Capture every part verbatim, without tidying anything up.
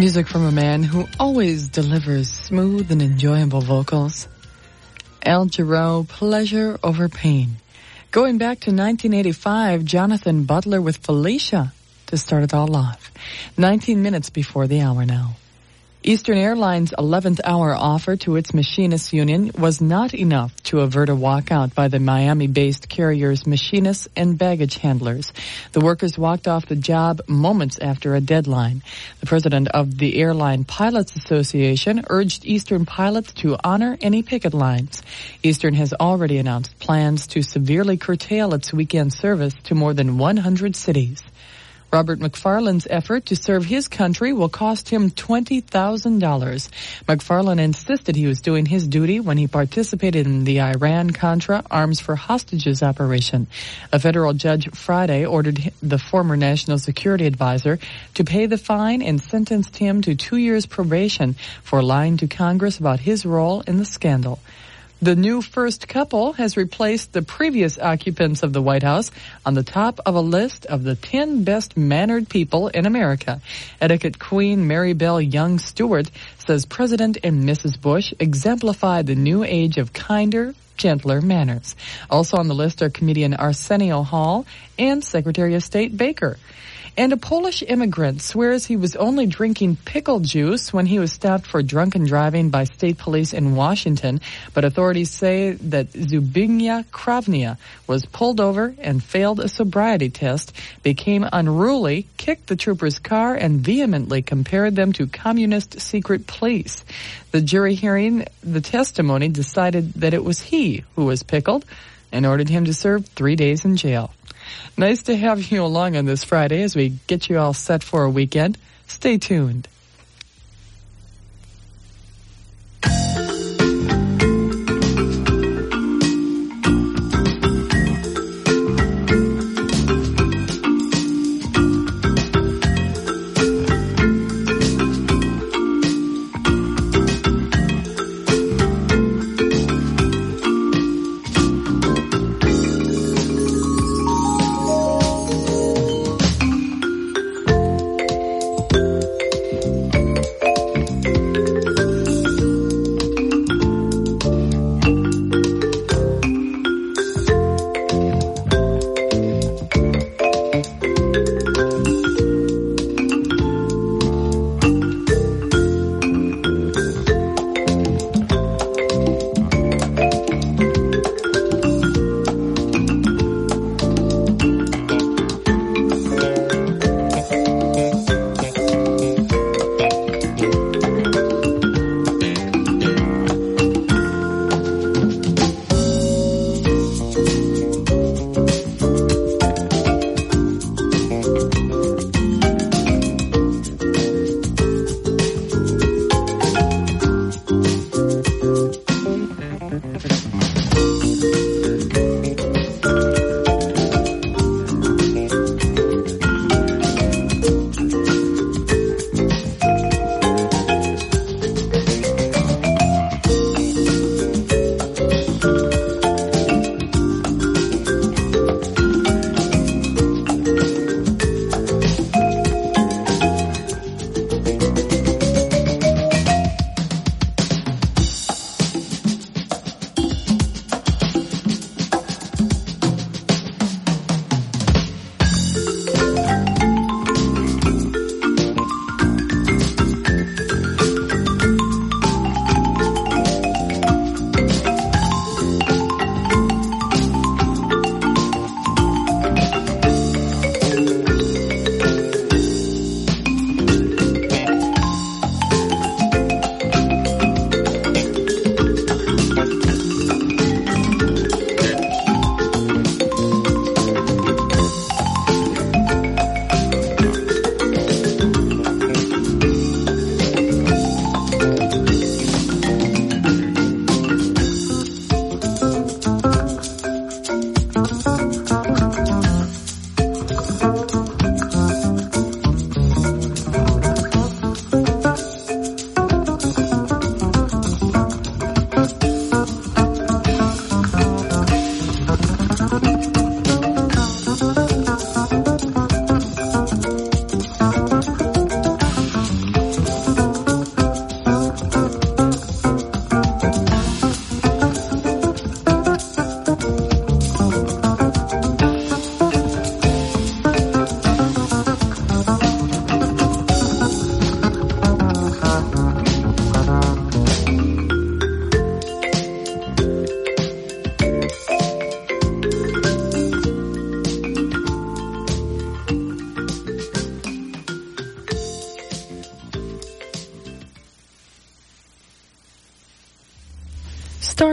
Music from a man who always delivers smooth and enjoyable vocals. Al Jarreau, Pleasure Over Pain. Going back to nineteen eighty-five, Jonathan Butler with Felicia to start it all off. nineteen minutes before the hour now. Eastern Airlines' eleventh hour offer to its machinists union was not enough to avert a walkout by the Miami-based carrier's machinists and baggage handlers. The workers walked off the job moments after a deadline. The president of the Airline Pilots Association urged Eastern pilots to honor any picket lines. Eastern has already announced plans to severely curtail its weekend service to more than one hundred cities. Robert McFarland's effort to serve his country will cost him twenty thousand dollars. McFarland insisted he was doing his duty when he participated in the Iran-Contra Arms for Hostages operation. A federal judge Friday ordered the former national security advisor to pay the fine and sentenced him to two years probation for lying to Congress about his role in the scandal. The new first couple has replaced the previous occupants of the White House on the top of a list of the ten best-mannered people in America. Etiquette queen Mary Bell Young Stewart says President and Missus Bush exemplify the new age of kinder, gentler manners. Also on the list are comedian Arsenio Hall and Secretary of State Baker. And a Polish immigrant swears he was only drinking pickle juice when he was stopped for drunken driving by state police in Washington. But authorities say that Zbigniew Krawnia was pulled over and failed a sobriety test, became unruly, kicked the trooper's car, and vehemently compared them to communist secret police. The jury hearing the testimony decided that it was he who was pickled and ordered him to serve three days in jail. Nice to have you along on this Friday as we get you all set for a weekend. Stay tuned.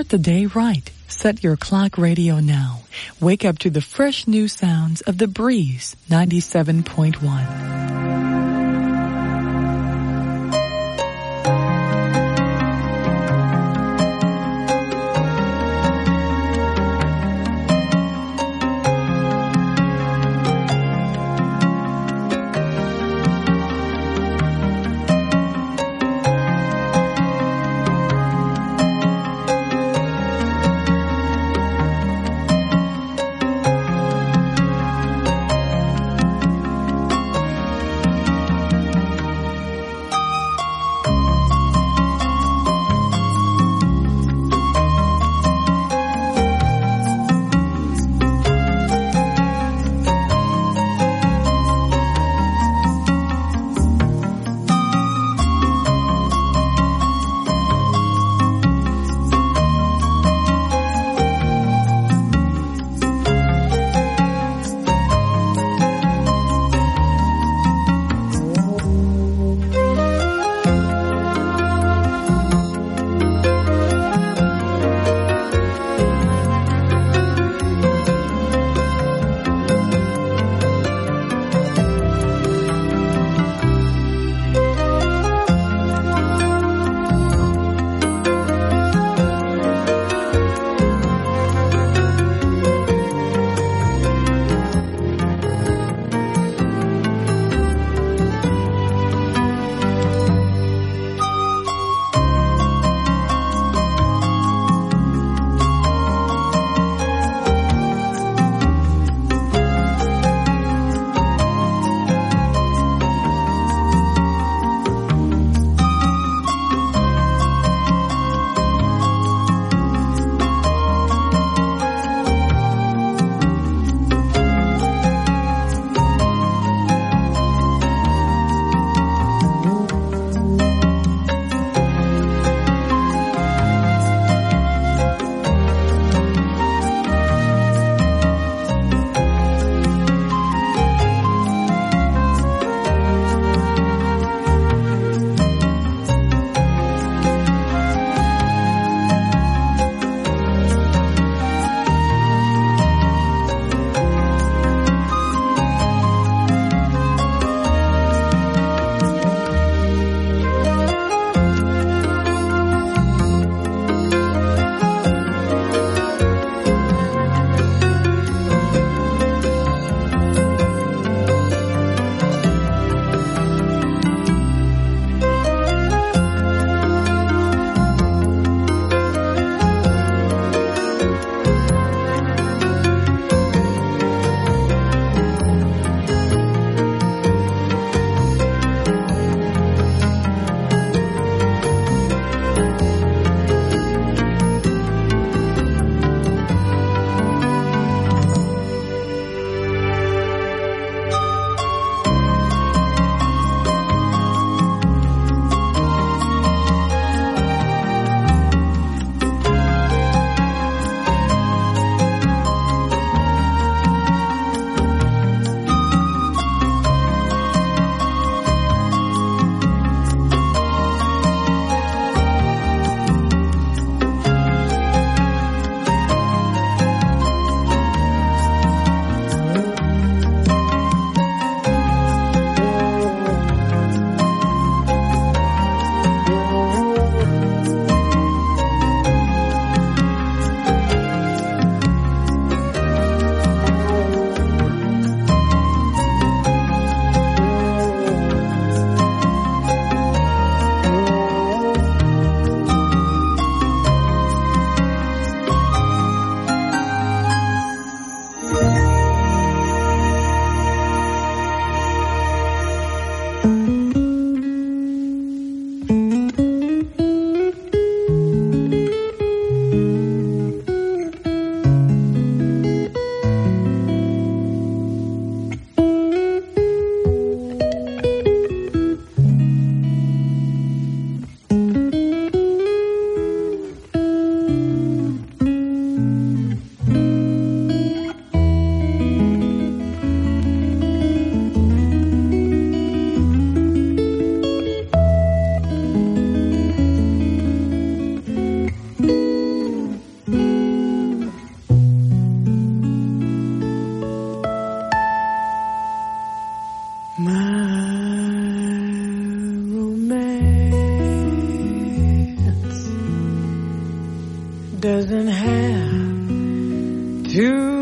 Start the day right. Set your clock radio now. Wake up to the fresh new sounds of The Breeze ninety-seven point one.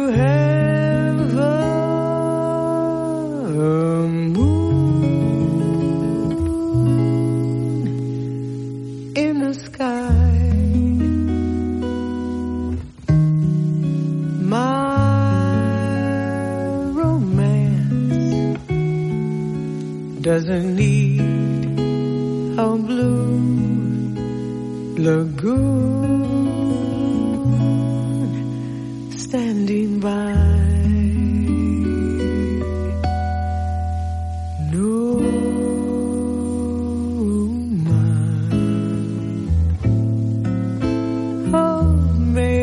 have a moon in the sky. My romance doesn't need a blue lagoon standing by. No, man of me,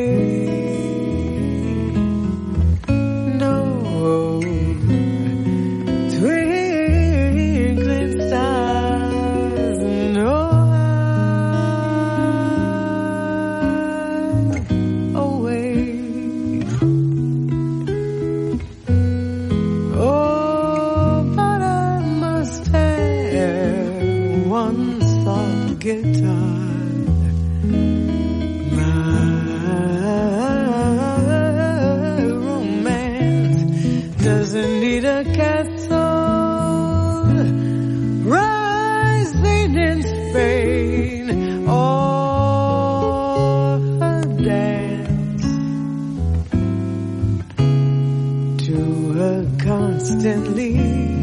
no twinkling stars, no constantly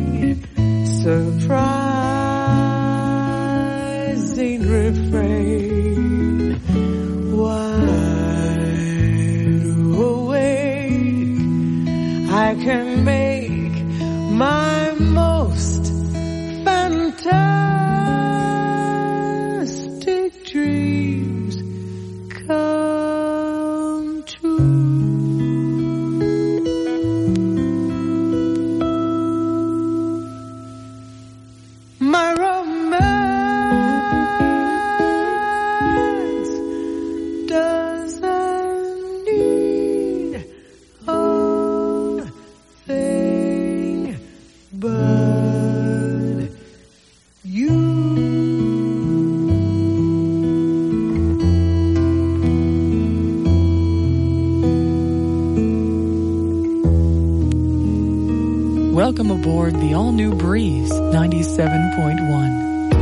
surprising refrain. Wide awake, I can make my most fantastic dreams come true. My romance doesn't need a thing but you. Welcome aboard the all-new Breeze ninety-seven point one.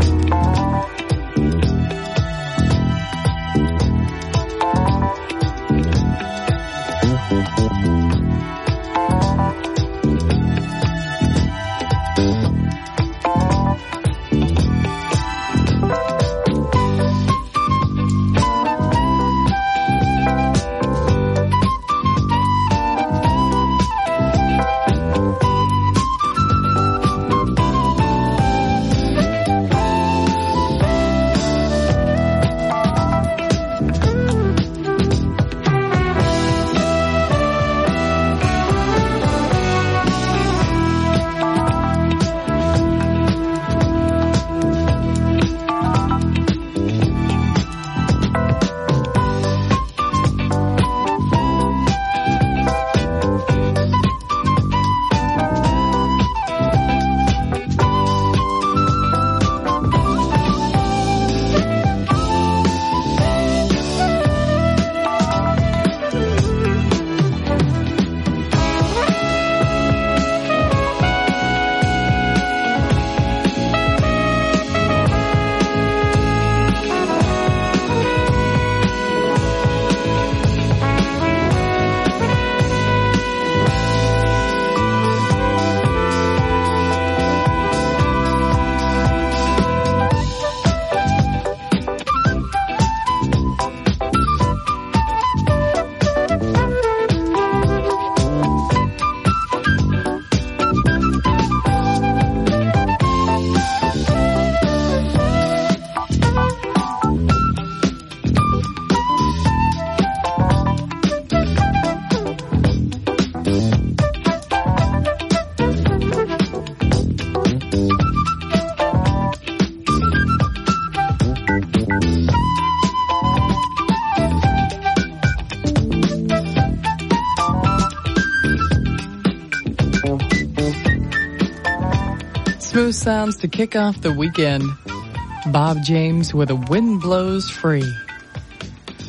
Smooth sounds to kick off the weekend. Bob James with A Wind Blows Free.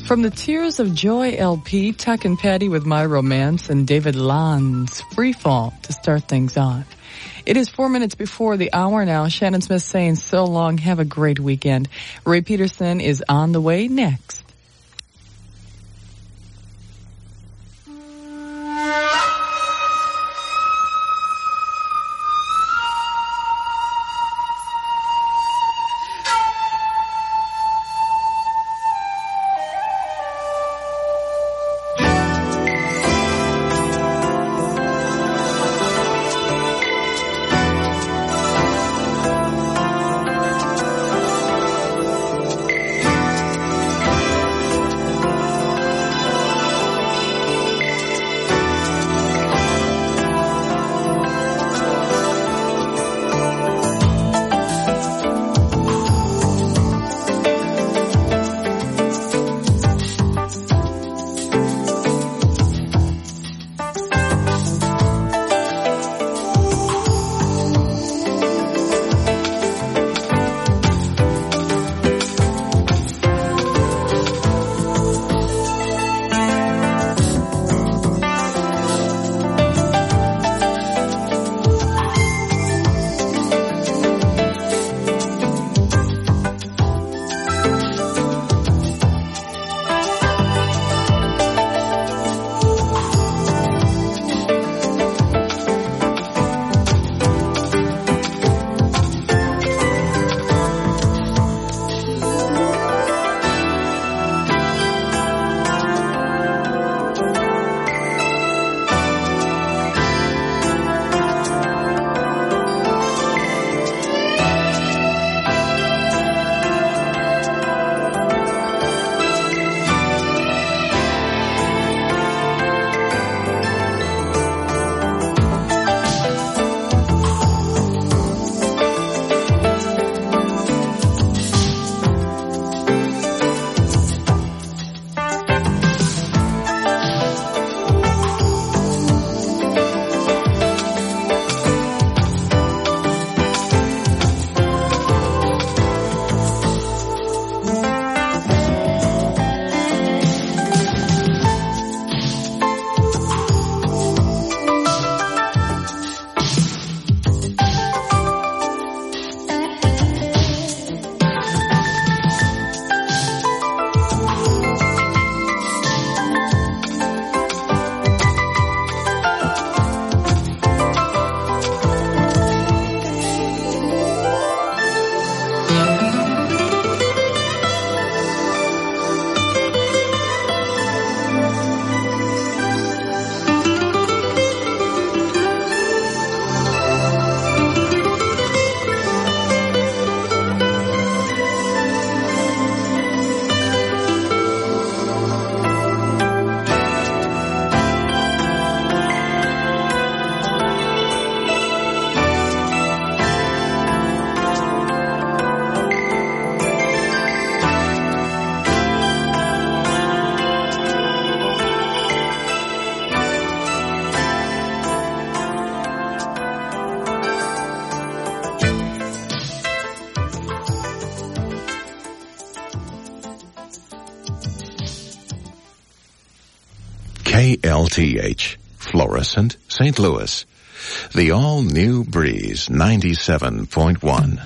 From the Tears of Joy L P, Tuck and Patty with My Romance, and David Land's Free Fall to start things off. It is four minutes before the hour now. Shannon Smith saying so long. Have a great weekend. Ray Peterson is on the way next. K L T H, Florissant, Saint Louis. The all-new Breeze ninety-seven point one.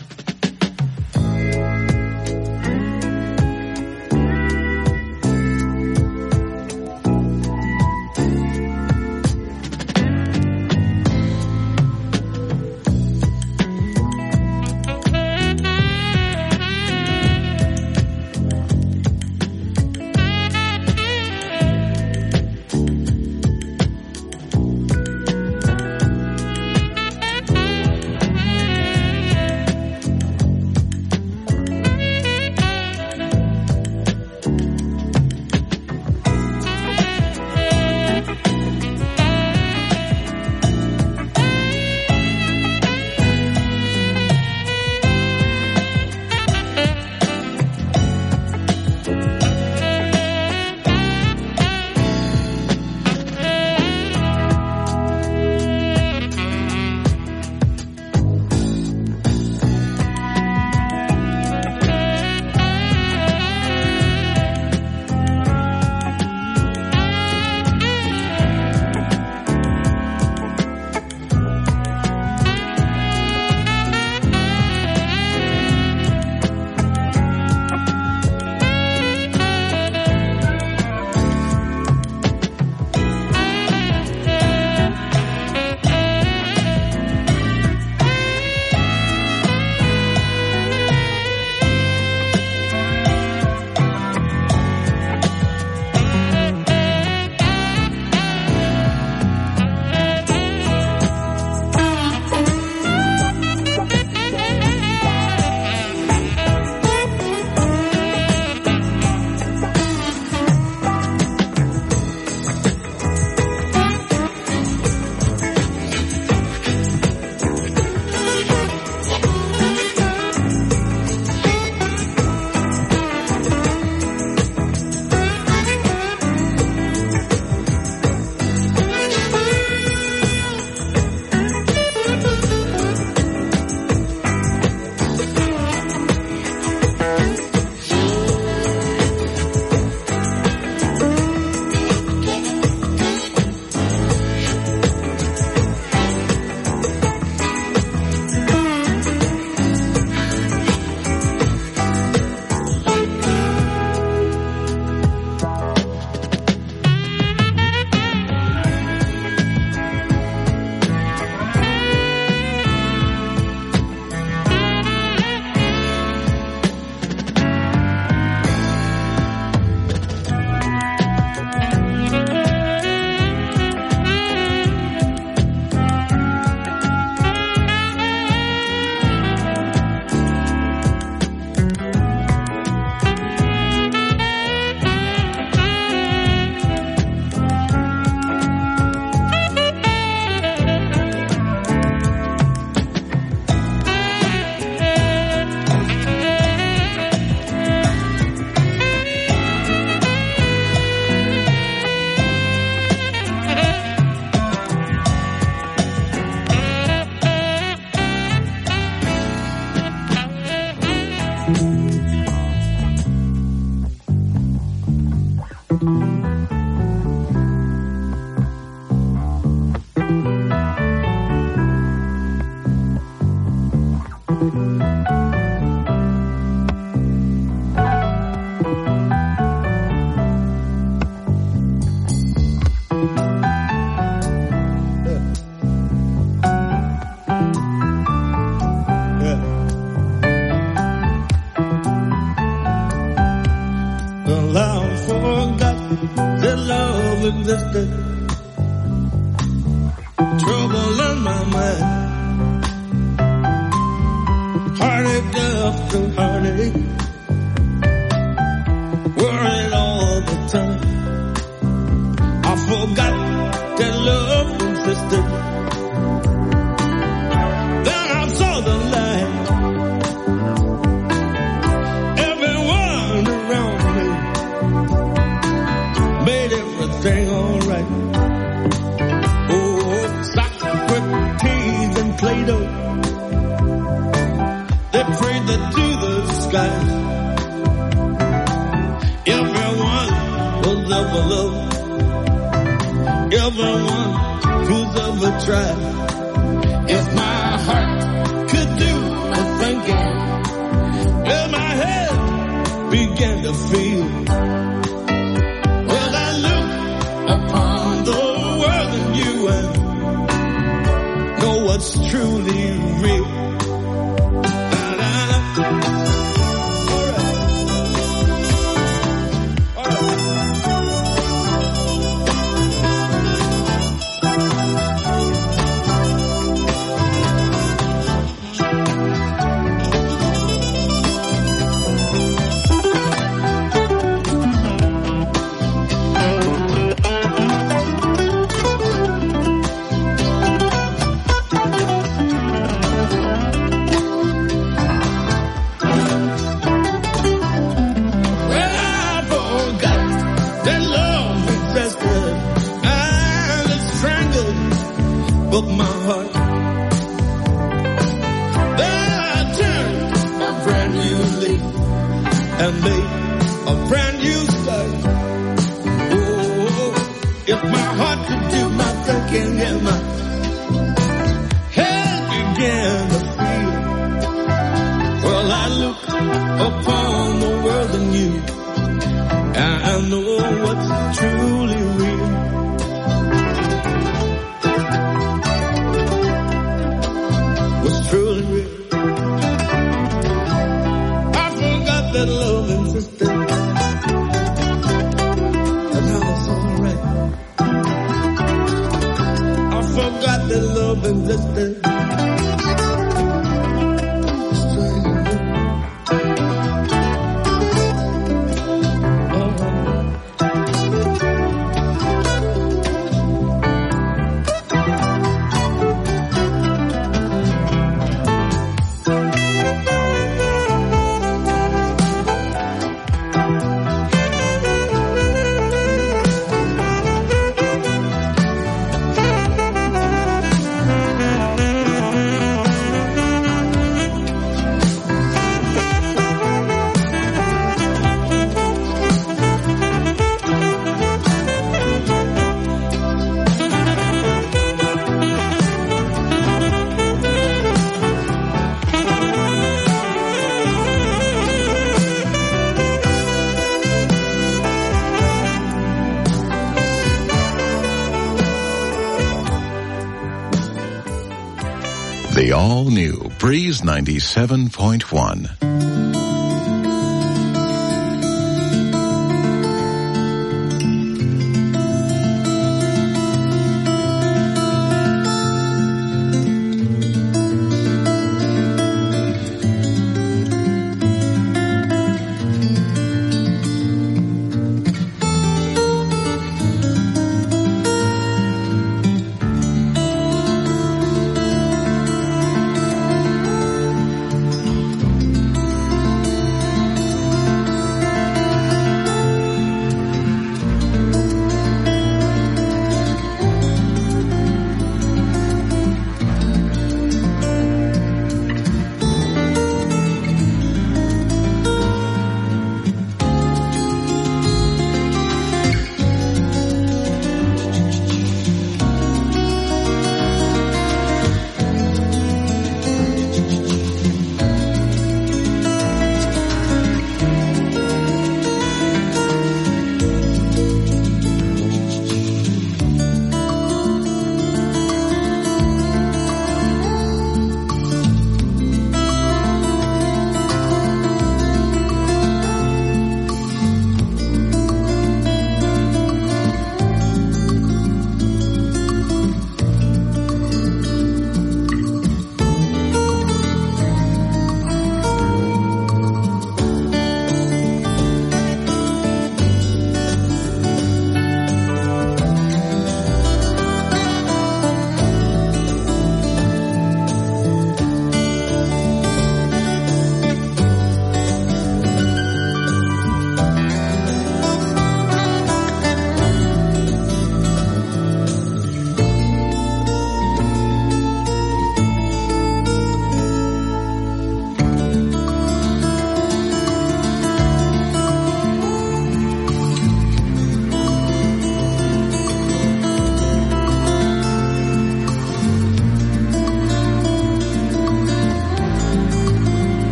love existed. Trouble in my mind. Heartache after heartache. Worried all the time. I forgot that love existed. Then I saw the light. Everyone around me made everything alright. Oh, Socrates and Plato, they prayed to the skies. Everyone was ever loved. Everyone who's ever tried. If my heart could do the thinking, if my head began to feel, well, I look upon the world and you and know what's truly real. Broke my heart. Then I turned a brand new leaf and made a brand new start. Oh, if my heart could do my thinking and my head began to feel, well, I look upon the world and you, and I know what's truly real. Was truly real. I forgot that love existed, and how it's alright. I forgot that love existed. The all-new Breeze ninety-seven point one.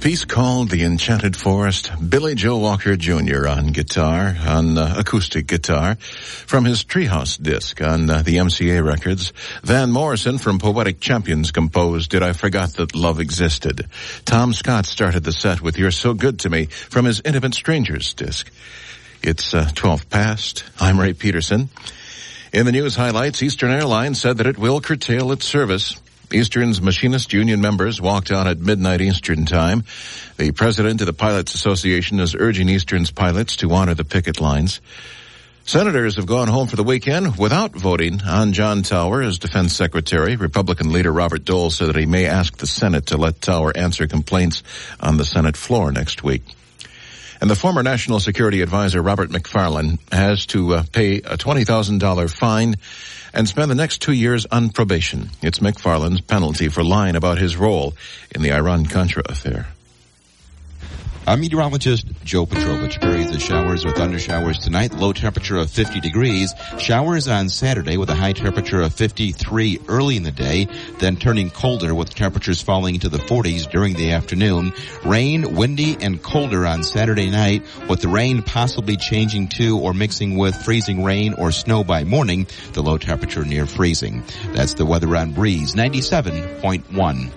piece called The Enchanted Forest, Billy Joe Walker Junior on guitar, on uh, acoustic guitar, from his Treehouse disc on uh, the M C A records. Van Morrison from Poetic Champions composed Did I Forgot That Love Existed. Tom Scott started the set with You're So Good to Me from his Intimate Strangers disc. It's uh, twelve past. I'm Ray Peterson. In the news highlights, Eastern Airlines said that it will curtail its service. Eastern's machinist union members walked out at midnight Eastern time. The president of the Pilots Association is urging Eastern's pilots to honor the picket lines. Senators have gone home for the weekend without voting on John Tower as defense secretary. Republican leader Robert Dole said that he may ask the Senate to let Tower answer complaints on the Senate floor next week. And the former National Security Advisor Robert McFarlane has to uh, pay a twenty thousand dollars fine and spend the next two years on probation. It's McFarlane's penalty for lying about his role in the Iran-Contra affair. I'm meteorologist Joe Petrovich. Periods of showers or thunder showers tonight. Low temperature of fifty degrees. Showers on Saturday with a high temperature of fifty-three early in the day, then turning colder with temperatures falling into the forties during the afternoon. Rain, windy, and colder on Saturday night, with the rain possibly changing to or mixing with freezing rain or snow by morning. The low temperature near freezing. That's the weather on Breeze ninety-seven point one.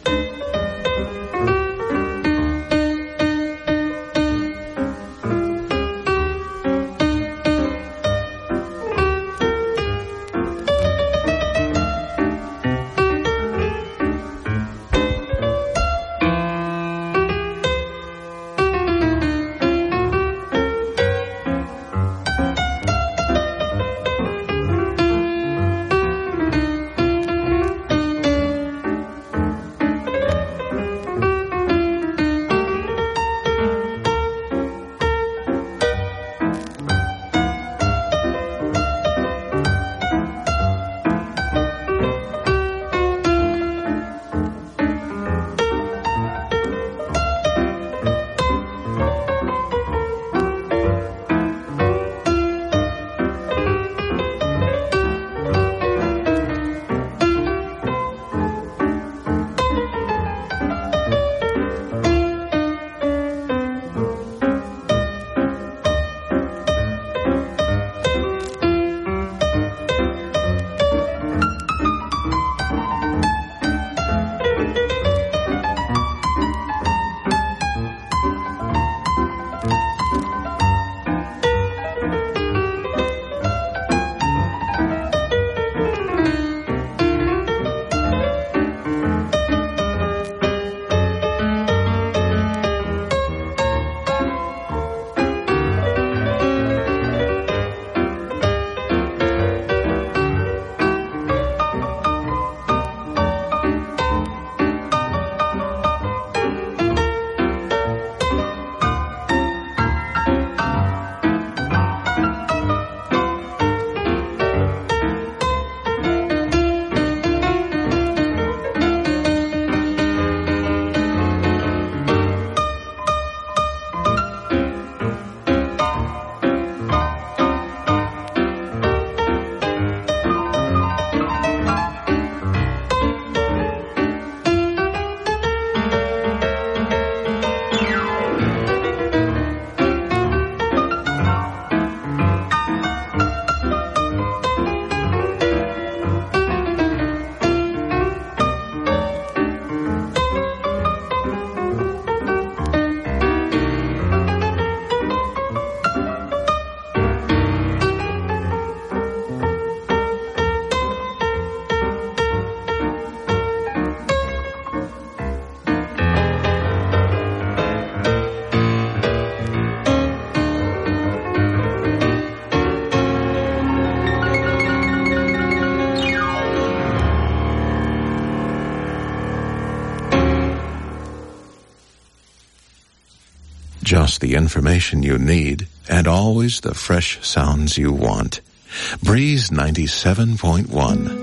Just the information you need, and always the fresh sounds you want. Breeze ninety-seven point one.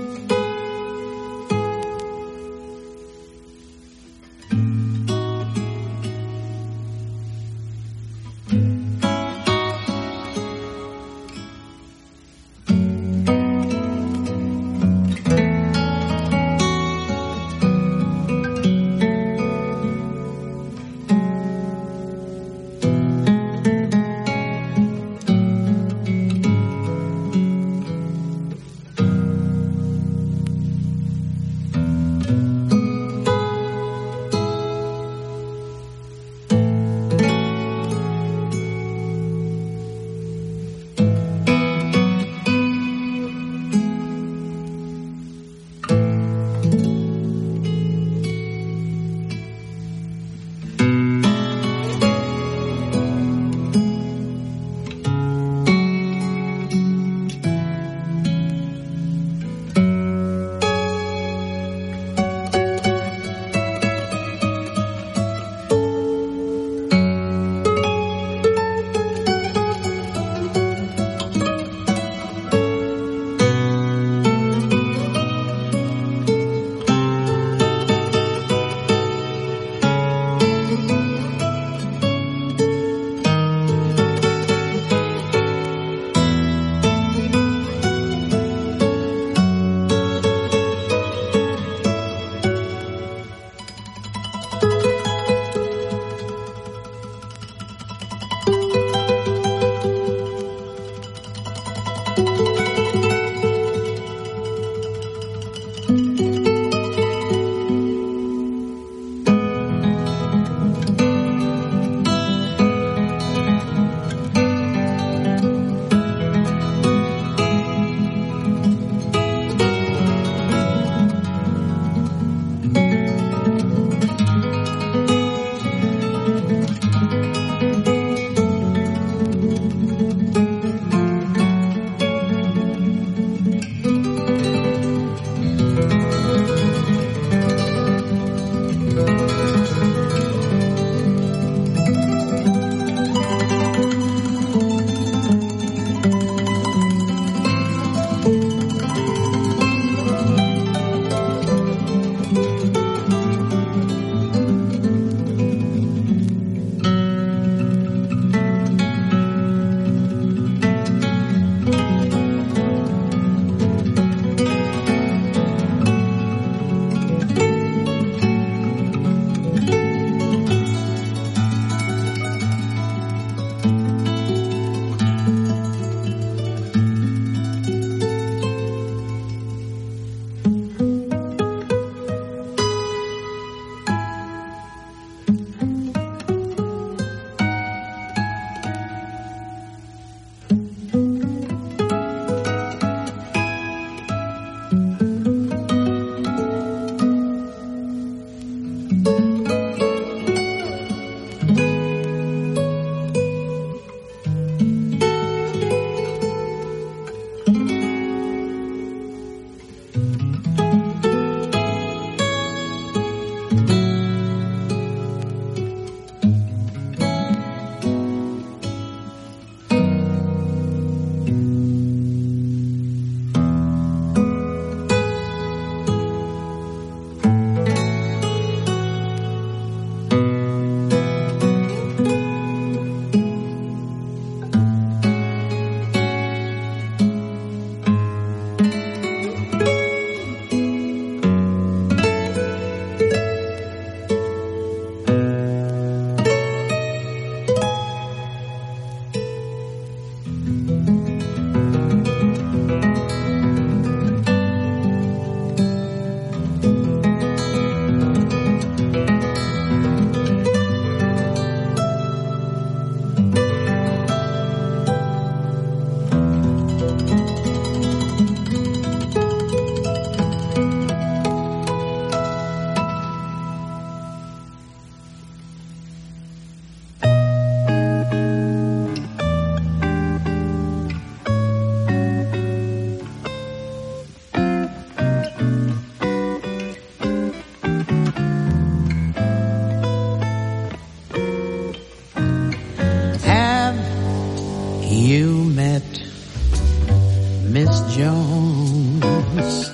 you met Miss Jones.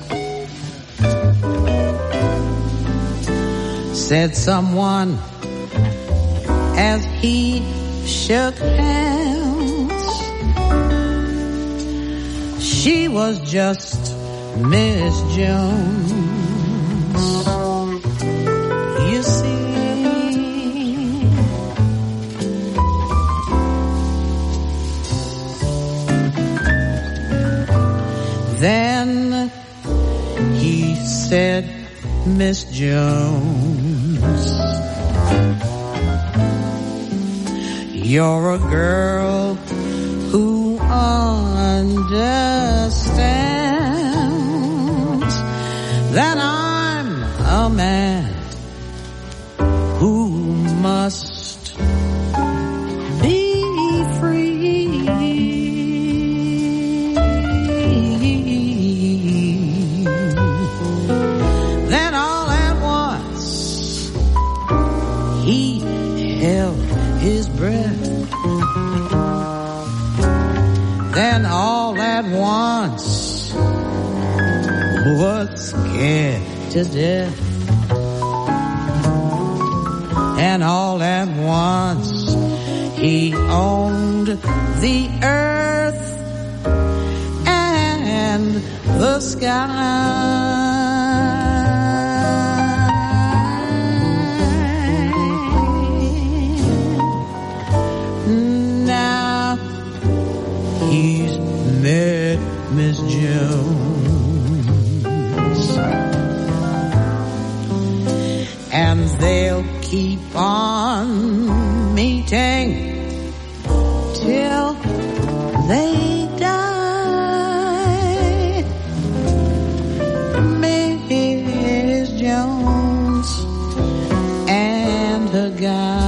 Said someone as he shook hands, she was just Miss Jones. You see, then he said, Miss Jones, you're a girl who understands that I'm a man who must be free. Then all at once he held his breath. Then all at once was scared to death. And all at once he owned the earth and the sky. Now he's met Miss Jones, and they'll keep on meeting till they die. Miss Jones and her guy.